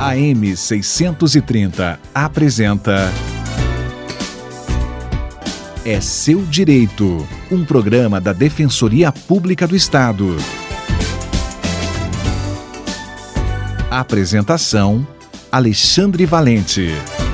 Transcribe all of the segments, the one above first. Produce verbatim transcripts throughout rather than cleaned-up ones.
A M seiscentos e trinta apresenta É Seu Direito, um programa da Defensoria Pública do Estado. Apresentação: Alexandre Valente.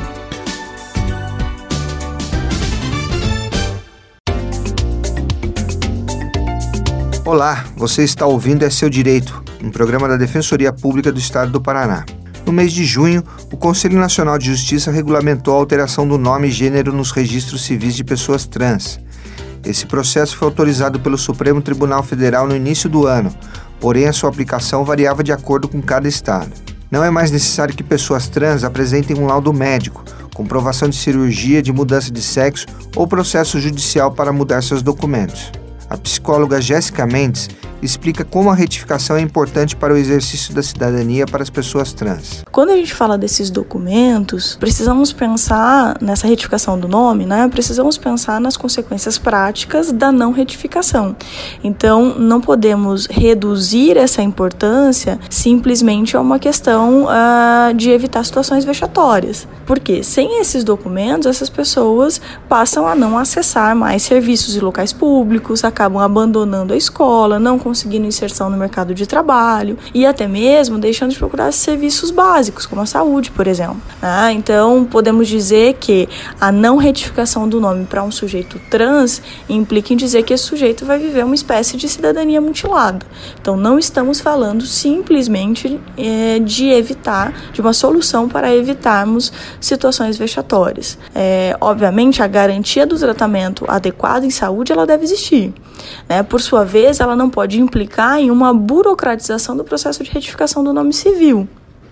Olá, você está ouvindo É Seu Direito, um programa da Defensoria Pública do Estado do Paraná. No mês de junho, o Conselho Nacional de Justiça regulamentou a alteração do nome e gênero nos registros civis de pessoas trans. Esse processo foi autorizado pelo Supremo Tribunal Federal no início do ano, porém a sua aplicação variava de acordo com cada estado. Não é mais necessário que pessoas trans apresentem um laudo médico, comprovação de cirurgia de mudança de sexo ou processo judicial para mudar seus documentos. A psicóloga Jéssica Mendes explica como a retificação é importante para o exercício da cidadania para as pessoas trans. Quando a gente fala desses documentos, precisamos pensar nessa retificação do nome, né? Precisamos pensar nas consequências práticas da não retificação. Então, não podemos reduzir essa importância simplesmente a uma questão uh, de evitar situações vexatórias. Porque sem esses documentos, essas pessoas passam a não acessar mais serviços e locais públicos, acabam abandonando a escola, não conseguindo inserção no mercado de trabalho e até mesmo deixando de procurar serviços básicos, como a saúde, por exemplo. Ah, então, podemos dizer que a não retificação do nome para um sujeito trans implica em dizer que esse sujeito vai viver uma espécie de cidadania mutilada. Então, não estamos falando simplesmente é, de evitar, de uma solução para evitarmos situações vexatórias. É, obviamente, a garantia do tratamento adequado em saúde, ela deve existir. Né? Por sua vez, ela não pode implicar em uma burocratização do processo de retificação do nome civil.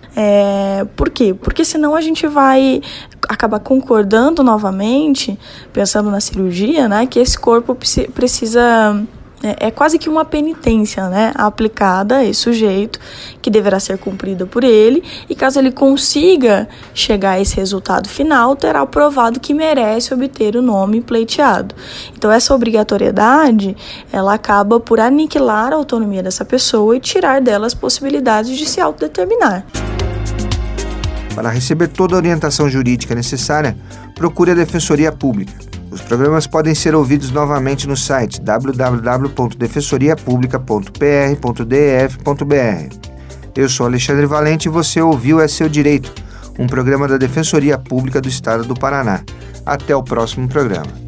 É, por quê? Porque senão a gente vai acabar concordando novamente, pensando na cirurgia, né, que esse corpo precisa... É, é quase que uma penitência, né, aplicada a esse sujeito, que deverá ser cumprida por ele, e caso ele consiga chegar a esse resultado final, terá provado que merece obter o nome pleiteado. Então, essa obrigatoriedade, ela acaba por aniquilar a autonomia dessa pessoa e tirar dela as possibilidades de se autodeterminar. Para receber toda a orientação jurídica necessária, procure a Defensoria Pública. Os programas podem ser ouvidos novamente no site w w w ponto defensoria pública ponto p r ponto d f ponto b r. Eu sou Alexandre Valente e você ouviu É Seu Direito, um programa da Defensoria Pública do Estado do Paraná. Até o próximo programa.